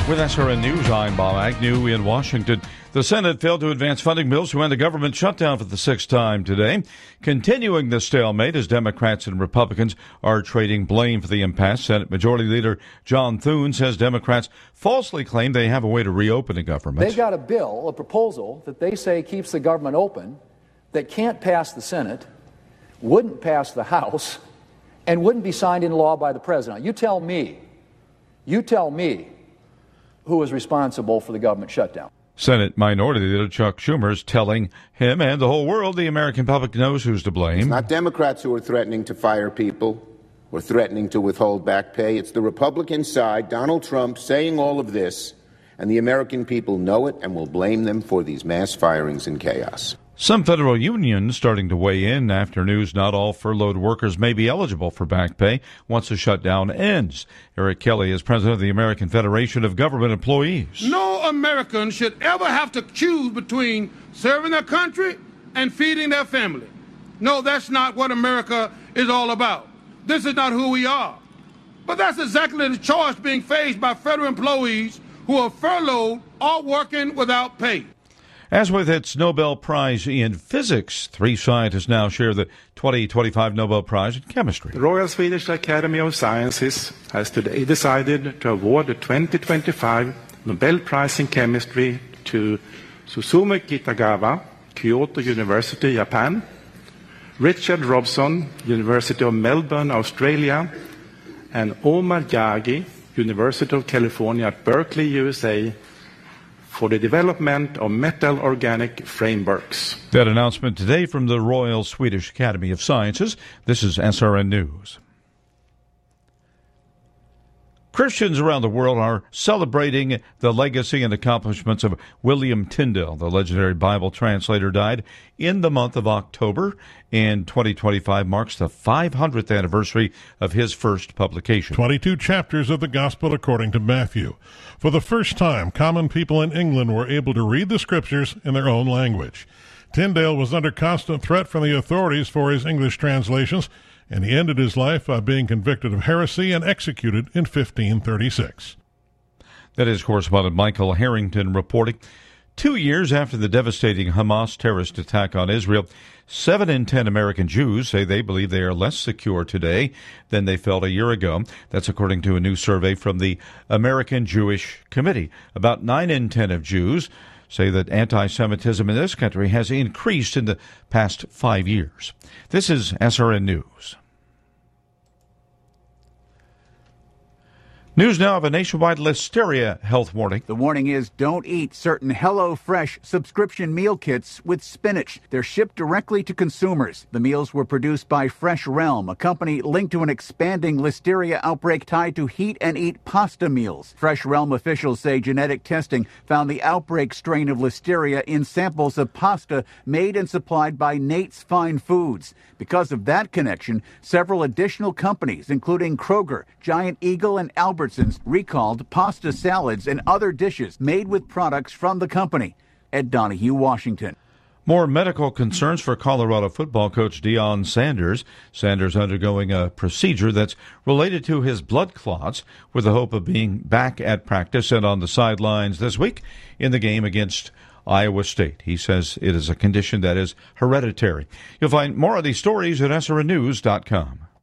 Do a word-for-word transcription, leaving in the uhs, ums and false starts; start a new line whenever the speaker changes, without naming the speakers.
With S R N News, I'm Bob Agnew in Washington. The Senate failed to advance funding bills to end the government shutdown for the sixth time today, continuing the stalemate as Democrats and Republicans are trading blame for the impasse. Senate Majority Leader John Thune says Democrats falsely claim they have a way to reopen the government.
They've got a bill, a proposal that they say keeps the government open, that can't pass the Senate, wouldn't pass the House, and wouldn't be signed into law by the president. You tell me, you tell me who is responsible for the government shutdown.
Senate Minority Leader Chuck Schumer is telling him and the whole world the American public knows who's to blame.
It's not Democrats who are threatening to fire people or threatening to withhold back pay. It's the Republican side, Donald Trump, saying all of this, and the American people know it and will blame them for these mass firings and chaos.
Some federal unions starting to weigh in after news not all furloughed workers may be eligible for back pay once the shutdown ends. Eric Kelly is president of the American Federation of Government Employees.
No American should ever have to choose between serving their country and feeding their family. No, that's not what America is all about. This is not who we are. But that's exactly the choice being faced by federal employees who are furloughed or working without pay.
As with its Nobel Prize in Physics, three scientists now share the twenty twenty-five Nobel Prize in Chemistry.
The Royal Swedish Academy of Sciences has today decided to award the twenty twenty-five Nobel Prize in Chemistry to Susumu Kitagawa, Kyoto University, Japan, Richard Robson, University of Melbourne, Australia, and Omar Yagi, University of California at Berkeley, U S A, for the development of metal organic frameworks.
That announcement today from the Royal Swedish Academy of Sciences. This is S R N News. Christians around the world are celebrating the legacy and accomplishments of William Tyndale. The legendary Bible translator died in the month of October, and twenty twenty-five marks the five hundredth anniversary of his first publication.
twenty-two chapters of the Gospel according to Matthew. For the first time, common people in England were able to read the Scriptures in their own language. Tyndale was under constant threat from the authorities for his English translations, and he ended his life by being convicted of heresy and executed in fifteen thirty-six.
That is correspondent Michael Harrington reporting. Two years after the devastating Hamas terrorist attack on Israel, seven in ten American Jews say they believe they are less secure today than they felt a year ago. That's according to a new survey from the American Jewish Committee. About nine in ten of Jews say that anti-Semitism in this country has increased in the past five years. This is S R N News. News now of a nationwide listeria health warning.
The warning is don't eat certain HelloFresh subscription meal kits with spinach. They're shipped directly to consumers. The meals were produced by Fresh Realm, a company linked to an expanding listeria outbreak tied to heat and eat pasta meals. Fresh Realm officials say genetic testing found the outbreak strain of listeria in samples of pasta made and supplied by Nate's Fine Foods. Because of that connection, several additional companies, including Kroger, Giant Eagle, and Albert, recalled pasta salads and other dishes made with products from the company. Ed Donahue, Washington.
More medical concerns for Colorado football coach Deion Sanders. Sanders undergoing a procedure that's related to his blood clots with the hope of being back at practice and on the sidelines this week in the game against Iowa State. He says it is a condition that is hereditary. You'll find more of these stories at S R N news dot com.